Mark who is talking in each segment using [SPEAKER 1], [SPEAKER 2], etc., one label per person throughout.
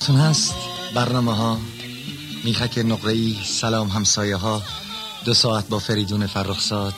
[SPEAKER 1] تون هست برنامه ها میخک نقره‌ای، سلام همسایه ها، 2 ساعت با فریدون فرخزاد.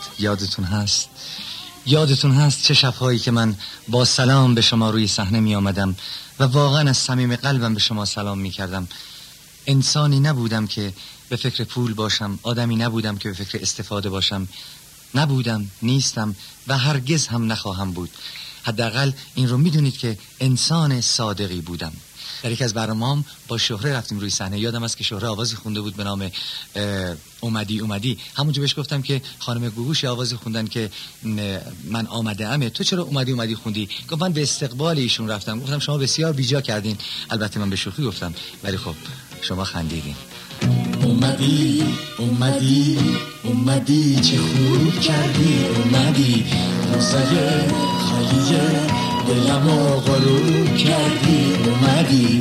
[SPEAKER 1] یادتون هست چه شبهایی که من با سلام به شما روی صحنه می آمدم و واقعا از صمیم قلبم به شما سلام می کردم. انسانی نبودم که به فکر پول باشم، آدمی نبودم که به فکر استفاده باشم، نبودم، نیستم و هرگز هم نخواهم بود. حداقل این رو میدونید که انسان صادقی بودم. در یک از برنامه‌ام با شهره رفتیم روی صحنه. یادم است که شهره آوازی خونده بود به نام اومدی. همونجا بهش گفتم که خانم گوگوش آوازی خوندن که من آمده امه، تو چرا اومدی خوندی؟ گفت من به استقبال ایشون رفتم. گفتم شما بسیار بیجا کردین. البته من به شوخی گفتم، ولی خب شما خندیدین. اومدی چه خوب کردی، اومدی روزای خالیه دلمو غروب کردی، اومدی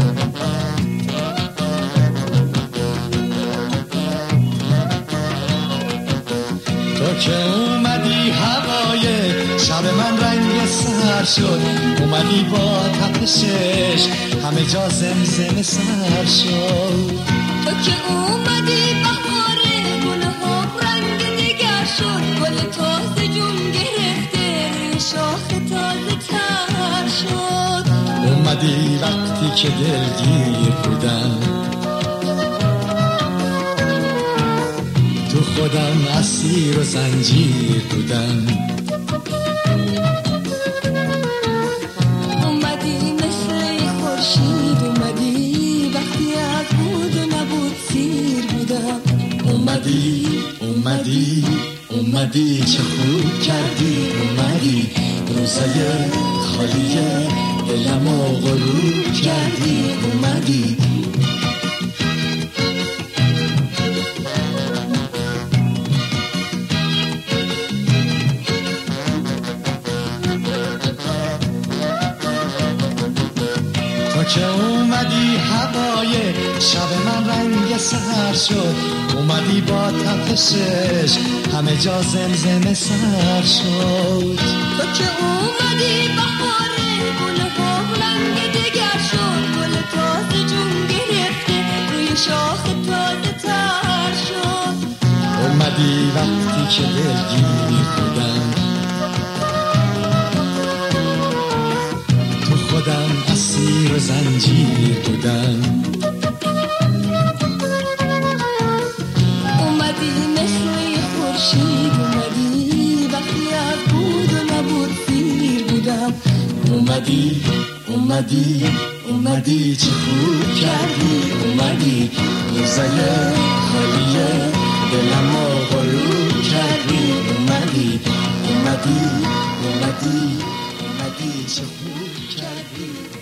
[SPEAKER 1] تو که اومدی هوای شب من رنگ سر شد، اومدی با تپشش همه جا زمزمه سر شد.
[SPEAKER 2] تو که اومدی بهاره گل‌ها رنگ دیگر شد، گل تازه جون گرفته روی شاخ تازه تر شد.
[SPEAKER 1] اومدی وقتی که دلگیر بودم، تو خودم اسیر و زنجیر بودم.
[SPEAKER 2] اومدی مثل خورشید، اومدی وقتی از بود و نبود سیر بودم.
[SPEAKER 1] اومدی چه خوب کردی، اومدی روزای خالیه دلمو غروب کردی، اومدی تو که اومدی هوای شب من رنگ سحر شد، اومدی با تپشش همه جا زمزمه سر شد.
[SPEAKER 2] تو که اومدی بهاره گل‌ها رنگ دیگر شد، گل تازه جون گرفته روی شاخ تازه تر شد.
[SPEAKER 1] اومدی وقتی که دلگیر بودم، تو خودم اسیر و زنجیر بودم.
[SPEAKER 2] اومدی مثل خورشید، اومدی وقتی از بود و نبود سیر بودم.
[SPEAKER 1] اومدی چه خوب کردی، اومدی روزای خالیه دلمو غروب کردی، اومدی چه خوب کردی.